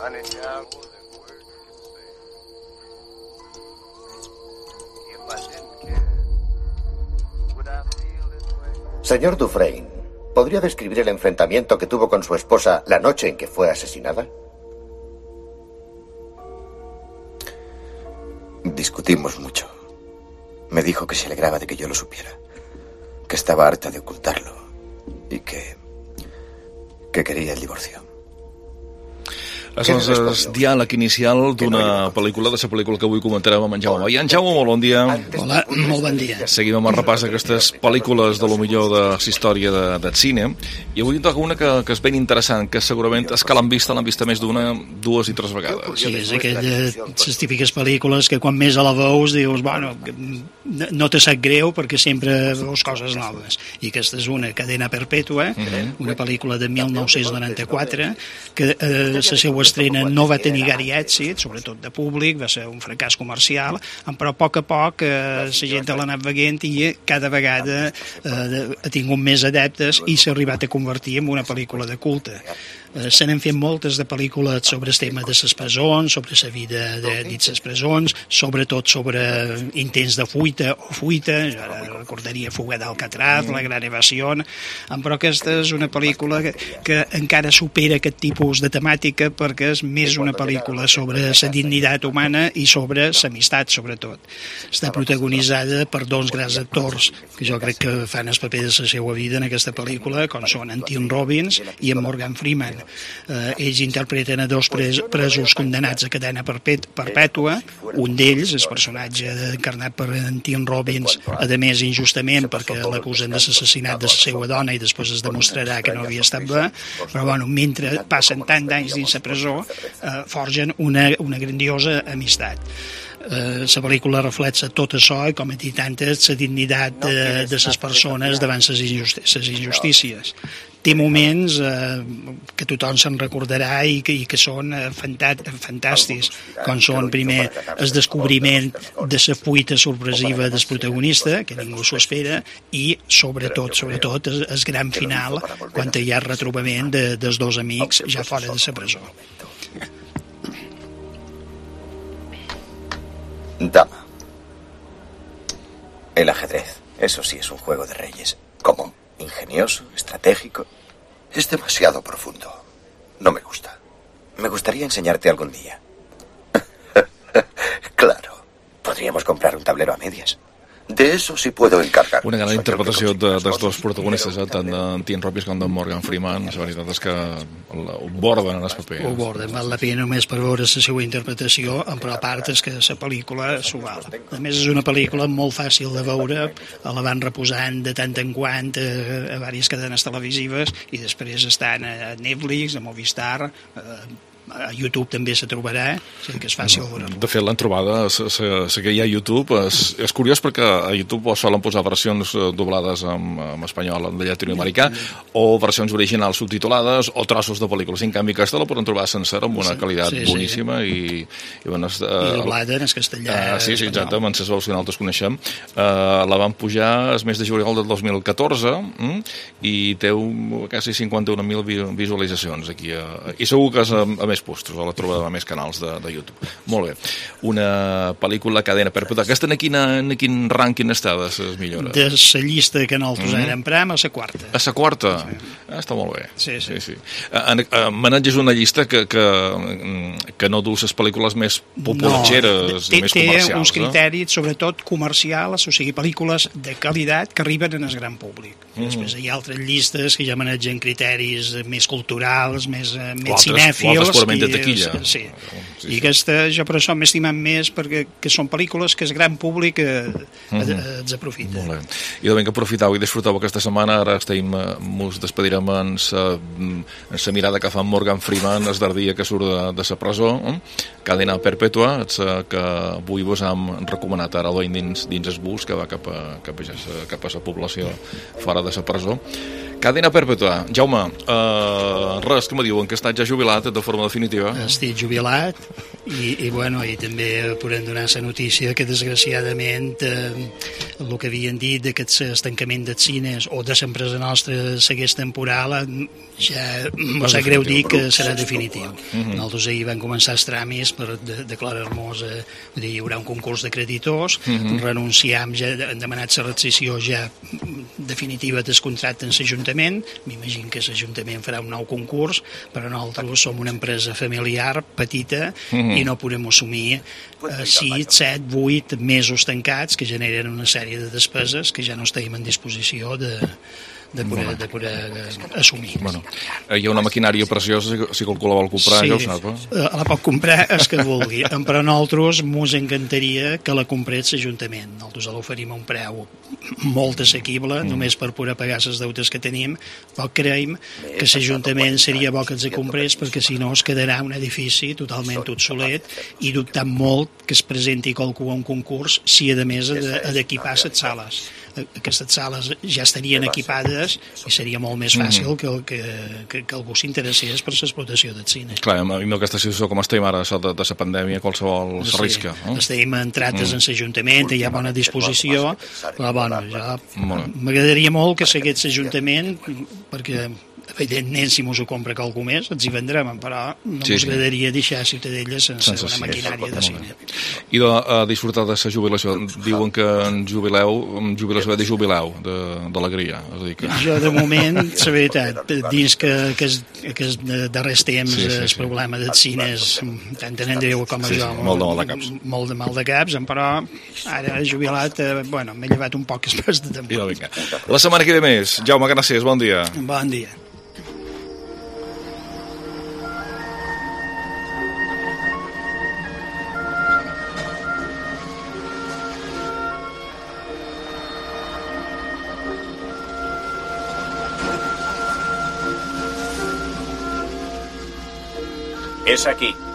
Señor Dufresne, ¿podría describir el enfrentamiento que tuvo con su esposa la noche en que fue asesinada? Discutimos mucho. Me dijo que se alegraba de que yo lo supiera, que estaba harta de ocultarlo y que quería el divorcio. Aleshores, diàleg inicial d'una pel·lícula, de la pel·lícula que avui comentarem amb en Jaume Maia. En Jaume, molt bon dia. Hola, molt bon dia. Seguim amb el repàs d'aquestes pel·lícules de lo millor de la història del cine, i avui en toca una que és ben interessant, que segurament és que l'han vista més d'una, dues i tres vegades. Sí, és aquelles típiques pel·lícules que quan més a la veus dius, bueno, no te sap greu perquè sempre veus coses noves. I aquesta és una, Cadena Perpètua, una pel·lícula de 1994, que la seva estrena no va tenir gaire èxit, sobretot de públic, va ser un fracàs comercial, però a poc la gent l'ha anat veient i cada vegada ha tingut més adeptes i s'ha arribat a convertir en una pel·lícula de culte. Se n'han fet moltes de pel·lícules sobre el tema de les presons, sobre la vida dins les presons, sobretot sobre intents de fuita, jo recordaria Fuga d'Alcatraz, La Gran Evasió, però aquesta és una pel·lícula que encara supera aquest tipus de temàtica perquè és més una pel·lícula sobre la dignitat humana i sobre l'amistat, sobretot. Està protagonitzada per dos grans actors que jo crec que fan el paper de la seva vida en aquesta pel·lícula, com són en Tim Robbins i en Morgan Freeman. Ells interpreten a dos presos condemnats a cadena perpètua. Un d'ells, el personatge encarnat per en Tim Robbins, a més injustament perquè l'acusen de l'assassinat de la seva dona i després es demostrarà que no havia estat bé, però bueno, mentre passen tant d'anys dins la presó forgen una grandiosa amistat. La pel·lícula reflexa tot això i, com he dit antes, la dignitat de les persones davant les injustícies. Té moments que tothom se'n recordarà i que són fantàstics, com són, primer, el descobriment de la fuita sorpresiva del protagonista, que ningú s'ho espera, i, sobretot, el gran final, quan hi ha el retrobament dels dos amics ja fora de la presó. Dama. El ajedrez, eso sí es un juego de reyes. ¿Cómo? Ingenioso, estratégico. Es demasiado profundo. No me gusta. Me gustaría enseñarte algún día. Claro. Podríamos comprar un tablero a medias. De eso sí puedo encargar. Una gran interpretació dels dos protagonistes, tant d'en Tim Robbins com d'en Morgan Freeman. La veritat és que ho borden en el paper. Ho borden, val la pena només per veure la seva interpretació, però a part és que la pel·lícula s'ho val. A més, és una pel·lícula molt fàcil de veure, la van reposant de tant en quant a diverses cadenes televisives i després estan a Netflix, a Movistar, a YouTube també se trobarà, que és fàcil veure-lo. De fet, l'han trobada, la que hi ha a YouTube, és curiós perquè a YouTube solen posar versions doblades en espanyol de llatinoamericà o versions originals subtitulades o trossos de pel·lícules. En canvi, aquesta la poden trobar sencera amb una qualitat boníssima i doblada en castellà. Sí, exacte, amb les veus que nosaltres coneixem. La van pujar el mes de juliol del 2014 i té quasi 51.000 visualitzacions aquí. I segur que és a més postos, la trobada a més canals de YouTube. Molt bé. Una pel·lícula Cadena Perpètua. Aquesta en quin rànquing està de les millores? De la llista que nosaltres ara emprem, a la quarta. A la quarta? Sí. Està molt bé. Sí. Maneges una llista que no du les pel·lícules més populatgeres i més comercials. Té uns criteris, sobretot comercials, o sigui, pel·lícules de qualitat que arriben en el gran públic. Després hi ha altres llistes que ja manegen criteris més culturals, més cinèfils. De taquilla. Sí. I aquesta jo per això m'he estimat més perquè són pel·lícules que el gran públic els aprofita. Molt bé. I de ben que aprofitau i disfrutau aquesta setmana, ara mos despedirem en la mirada que fa Morgan Freeman el darrer dia que surt de la presó, Cadena Perpètua, que avui vos hem recomanat ara dins el bus que va cap a la població fora de la presó. Cadena perpètua. Jaume, res, que me diuen que estàs ja jubilat de forma definitiva. Estic jubilat i també podem donar la notícia que desgraciadament el que havien dit d'aquest estancament dels cines o de l'empresa nostra segueix temporal ja mos sap greu dir que serà definitiu. Nosaltres ahir vam començar els tràmits per declarar-nos, hi haurà un concurs de creditors, renunciam, ja hem demanat la rescissió ja definitiva del contracte en l'Ajuntament, m'imagino que l'Ajuntament farà un nou concurs, però nosaltres som una empresa familiar, petita, i no podem assumir 6, 7, 8 mesos tancats que generen una sèrie de despeses que ja no estem en disposició de poder assumir. Bueno, hi ha una maquinària preciosa, si qualcú la vol comprar, sí, ja ho sap. La pot comprar el que vulgui, però a nosaltres ens encantaria que la comprés l'Ajuntament. Nosaltres l'oferim a un preu molt assequible, només per poder pagar les deutes que tenim, però creiem que l'Ajuntament seria bo que ens comprés, perquè si no es quedarà un edifici totalment obsolet i dubtant molt que es presenti qualcú a un concurs si a més ha d'equipar les sales. Aquestes sales ja estarien equipades i seria molt més fàcil que algú s'interessés per l'explotació del cine. Clar, amb aquesta situació com estem ara de la pandèmia, qualsevol s'arrisca. Estem entrates en l'Ajuntament, hi ha bona disposició, però m'agradaria molt que seguís l'Ajuntament perquè evidentment si mos ho compra qualcú més ens hi vendrem, però no mos agradaria deixar Ciutadella sense una maquinària de cine. I de disfrutar de la jubilació, diuen que en jubilació de jubileu d'alegria, és a dir que... Jo de moment, la veritat, dins que aquests darrers temps el problema dels cines tant en Andreu com a jo molt de mal de caps, però ara jubilat m'he llevat un poc espès de temps. La setmana que ve més, Jaume Canacés, bon dia. Bon dia. Es aquí.